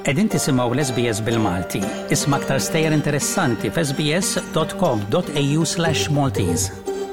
Qegħdin tisimgħu l-SBS bil-Malti. Isma' aktar stejjer interessanti f'sbs.com.au/Maltese.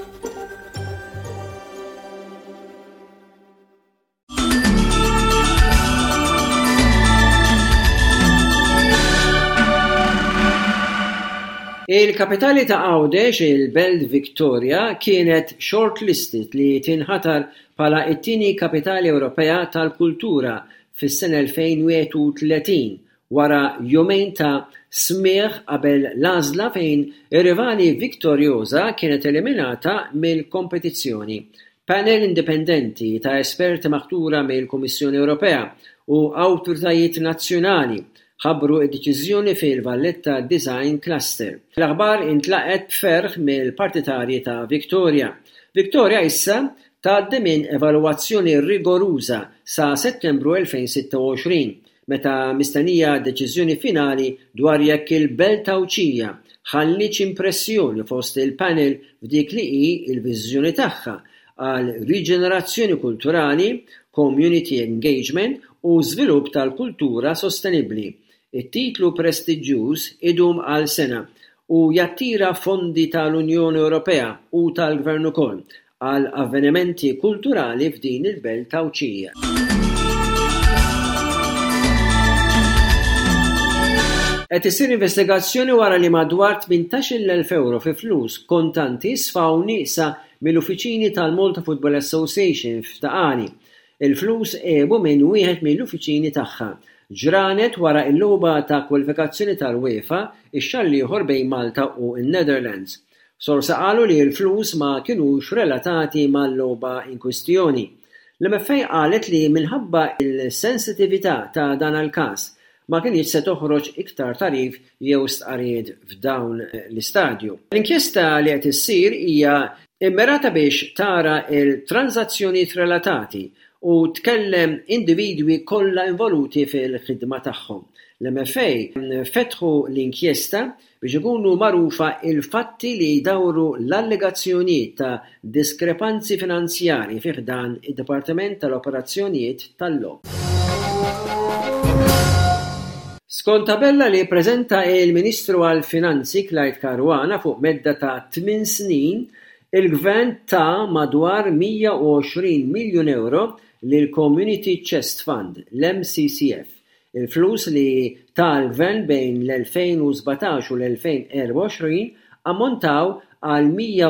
Il-kapitali ta' Għawdex, il-Belt Victoria, kienet shortlisted li tinħatar bħala it-tieni kapitali Ewropea tal-kultura fis-sena 2031 wara jumejn ta' smigħ qabel l-għażla fejn ir-rivali vittorjoża kienet eliminata mill-kompetizzjoni. Panel indipendenti ta' esperti maħtura mill-Kummissjoni Ewropea u awtoritajiet nazzjonali ħabbru id-deċiżjoni fil-Valletta Design Cluster. L-aħbar intlaqet b'ferħ mill-partitarji ta' Victoria. Victoria issa tgħaddi minn evalwazzjoni rigoruża sa' Settembru 2026, meta mistennija deċiżjoni finali dwar jekk il-Belt Tawċija ħallitx impressjoni fost il-panel f'dik li hi l-viżjoni tagħha għal riġenerazzjoni kulturali, community engagement u żvilupp tal-kultura sostenibbli. It-titlu prestiġjuż idum għal sena u jattira fondi tal-Unjoni Ewropea u tal-Gvern ukoll għal avvenimenti kulturali f'din il-Belt Tawċija. Qed issir investigazzjoni wara li madwar 18,000 euro fi flus kontanti sfaw nieqsa mill-uffiċini tal-Malta Football Association f'Taqani. Il-flus ebu minn wieħed mill-uffiċini tagħha. Ġranet wara l-logħba ta' kwalifikazzjoni tal-UEFA ix-xahar ieħor bejn Malta u n-Netherlands. Sorsa qalu li l-flus ma kinux relatati mal-logħba in kwistjoni. L-MFA qalet li minħabba l-sensitività ta' dan il-każ ma kienx se toħroġ iktar tarif jew stqarrijiet f'dawn l-istadju. L-inkjesta li qed issir hija immirata biex tara l-transazzjonijiet relatati u tkellem individwi kollha involuti fil-ħidma tagħhom. L-MFA fetħu l-inkjesta biex ikunu magħrufa il-fatti li jdawru l-allegazzjonijiet ta' diskrepanzi finanzjarji fih dan id-Dipartiment tal-Operazzjonijiet tal-Logħob. Skont tabella li ppreżenta il-Ministru għall-Finanzi Clyde Caruana fuq medda ta' 8 snin, il-Gvern ta' madwar 120 miljun euro lil Community Chest Fund, l-MCCF. Il-flus li ta' l-Gvern bejn l-2017 u l-2024 ammontaw għal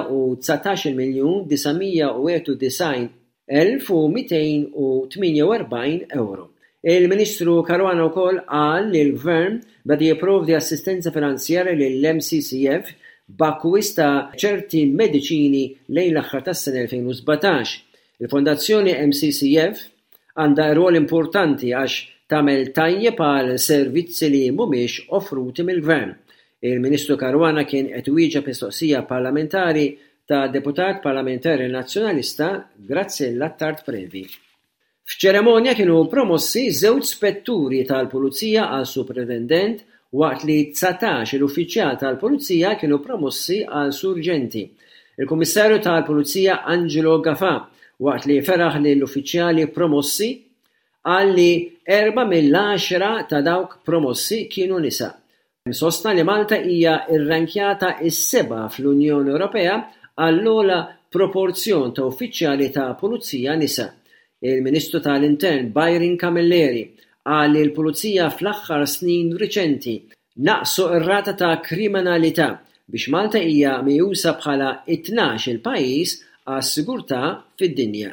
119,291,248 euro. Il-Ministru Caruana wkoll qal li l-Gvern beda jipprovdi assistenza finanzjarja lill-MCCF b'akkwist ta' ċerti mediċini lejn l-aħħar tas-sena 2017. Il-Fondazzjoni MCCF għandha rwol importanti għax tagħmel tajjeb għal servizzi li mhumiex offruti mill-Gvern. Il-Ministru Caruana kien qed iwieġeb mistoqsija parlamentari ta' deputat parlamentari nazzjonalista Graziella Tard Previ. F'ċeremonja kienu promossi żewġ spetturi tal-Pulizija għal Superintendent waqt li 19 l-uffiċjal tal-Pulizija kienu promossi għal surġenti. Il-Kummissarju tal-Pulizija Angelo Gafà waqt li feraħ li l-uffiċjali promossi qal li 4 mill-10 ta' dawk promossi kienu nisa. Sostna li Malta hija rrankjata is-7 fl-Unjoni Ewropea għall-ogħla proporzjon ta' uffiċjali ta' pulizija nisa. Il-Ministru tal-Intern Byron Camilleri qal li l-Pulizija fl-aħħar snin riċenti naqsu r-rata ta' kriminalità biex Malta hija mijusa bħala 12 il-pajjiż għas-sigurtà fid-dinja.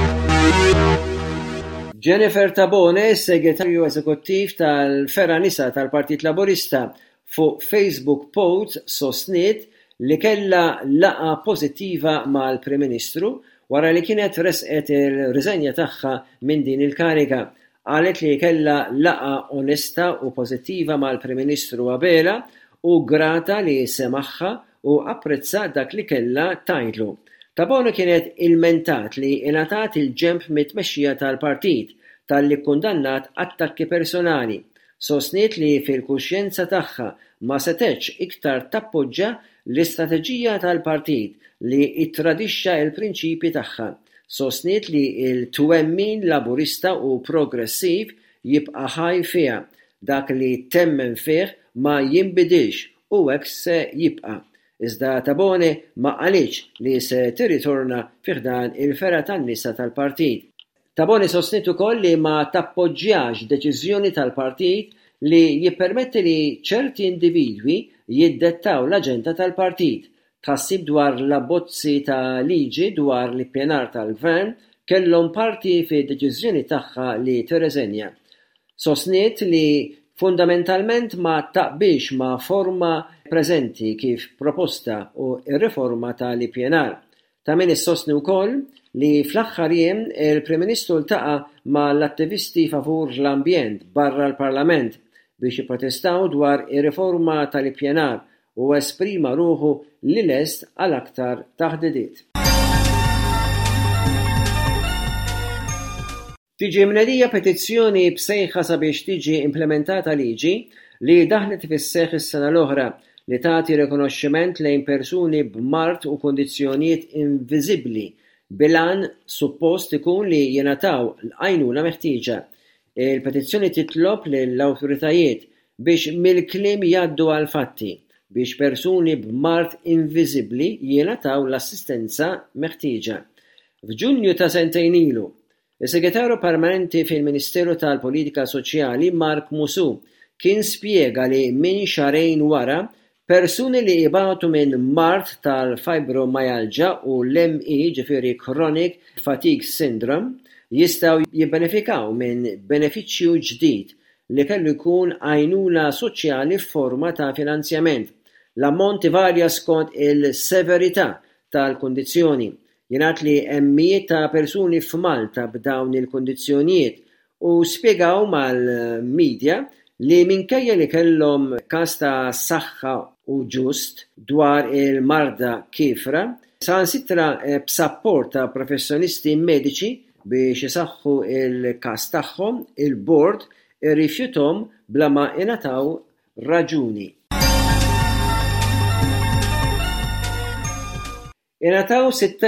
Jennifer Tabone, segretarju eżekuttiv tal-Fera Nisa tal-Partit Laburista, fuq Facebook post sostniet li kellha laqa pożittiva mal-Prim Ministru wara li kienet resqet il-riżenja tagħha minn din il-kariga. Qalet li kellha laqa onesta u pożittiva mal-Prim Ministru qabela u grata li semaħħa u apprezza dak li kellha tgħidlu. Tabone kienet ilmentat li ingħatat il-ġenb mit-tmexxija tal-partit tal-li kkundannat attakki personali. Sostniet li fil-kuxjenza tagħha ma setgħetx iktar tappoġġja l-istrateġija tal-partit li ittradixxa l-prinċipji tagħha. Sostniet li l-twemmin laburista u progressiv jibqa' ħaj fiha. dak li temmen fih ma jinbidilx u hekk se jibqa'. Iżda Tabone ma qalitx li se tirritorna fih dan il-fera tan-nisa tal-partit. Tabone sostniet ukoll li ma tappoġġjax deċiżjoni tal-partit li jippermetti li ċerti individwi jiddettaw l-aġenda tal-partit. Tħassib dwar l-abbozzi ta' liġi dwar l-ippjanar tal-gvern kellhom parti fid-deċiżjoni tagħha li tirreżenja. Sostniet li fundamentalment ma taqbilx ma' forma preżenti kif proposta u r-riforma tal-ippjanar. Ta' min issostni wkoll li fl-aħħar jiem il-Prim Ministru ltaqa' ma' l-attivisti favur l-ambjent barra l-Parlament biex jipprotestaw dwar ir-riforma tal-ippjanar u esprima ruħu li lest għal aktar taħdidiet. Tiġi mnedija petizzjoni bsejħa sabiex tiġi implementata liġi li daħlet fis-seħħ is-sena l-oħra li tagħti rikonoxximent lejn persuni b'mart u kondizzjonijiet inviżibbli bilan suppost ikun li jingħataw l-għajnuna meħtieġa. Il-petizzjoni titlob lill-awtoritajiet biex mill-kliem jgħaddu għal fatti biex persuni b'mart inviżibbli jingħataw l-assistenza meħtieġa. F'Ġunju ta' sentejn ilu, is-Segretarju Permanenti fil-Ministeru tal-Politika Soċjali Mark Musu kien spjega li minn xarejn wara persuni li jibgħatu minn mart tal-fibromyalgia u l-ME ġifieri Chronic Fatigue Syndrome jistgħu jibbenefikaw minn benefiċċju ġdid li kellu jkun għajnuna soċjali f'forma ta' finanzjament. L-ammont varja skont il-severità tal-kundizzjoni. Jingħad li hemm mijiet ta' persuni f'Malta b'dawn il-kundizzjonijiet u spjegaw mal-medja li minkejja li kellhom każ ta' saħħa u ġust dwar il-marda kifra, sansitra b'sapport ta' professjonisti mediċi biex isaħħu il-każ tagħhom, il-bord irrifjuthom bla ma ingħataw raġuni. Ingħataw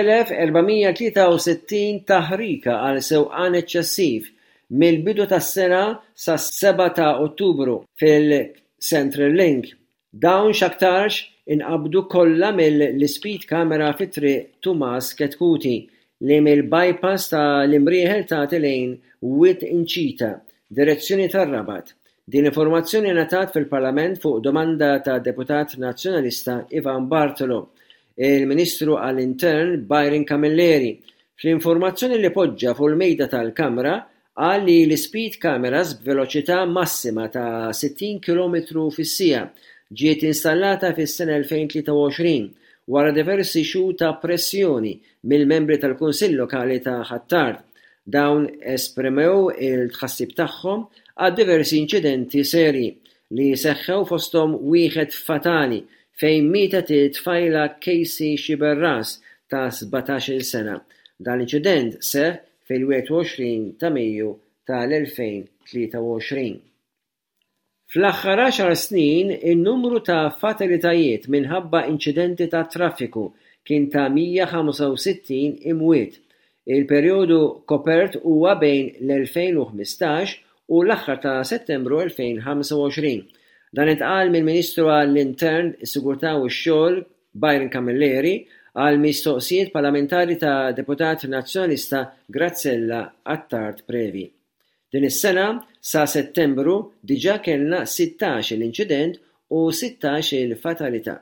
6,463 taħrika għal sewqan eċċessiv mill-bidu tas-sena sa 7 ta' Ottubru fil-Central Link. Dawn x'aktarx inqabdu kollha mill-Speed Camera fit-triq Tumas Ketkuti li mill-bypass ta' l-imrieħel ta' lejn Wit Inċita, direzzjoni tar-Rabat. Din informazzjoni ngħatat fil-Parlament fuq domanda ta' Deputat Nazzjonalista Ivan Bartolo. Il-Ministru għall-Intern Byron Camilleri fl-informazzjoni li poġġa fuq il-mejda tal-Kamra qal li l-speed cameras b'veloċità massima ta' 60 km fis-siegħa ġiet installata fis-sena 2023 wara diversi xhur ta' pressjoni mill-membri tal-Kunsill Lokali ta' Ħattart. Dawn esprimew il-tħassib tagħhom għad diversi inċidenti serji li seħħew fosthom wieħed fatali fejn mietet it-tfajla Casey Xiberras ta' 17-il sena. Dan l-inċident seħħ fil-21 ta' Mejju tal-2023. Fl-aħħar 10 snin, in-numru ta' fatalitajiet minħabba inċidenti ta' traffiku kien ta' 165 imwiet. Il-perjodu kopert huwa bejn l-2015 u l-aħħar ta' Settembru 2025. Dan intqal mill-Ministru għall-Intern, is-Sigurtà u x-Xogħol Byron Camilleri għal mistoqsijiet parlamentari ta' Deputat Nazzjonalista Grazzella Attard Previ. Din is-sena sa Settembru diġà kellna 16 l-inċident u 16 il-fatalità.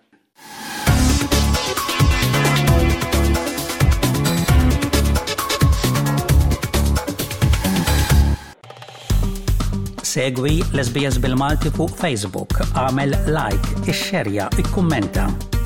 Segwi l-SBS bil-Malti fuq Facebook, għamel like, ixxerja, ikkummenta.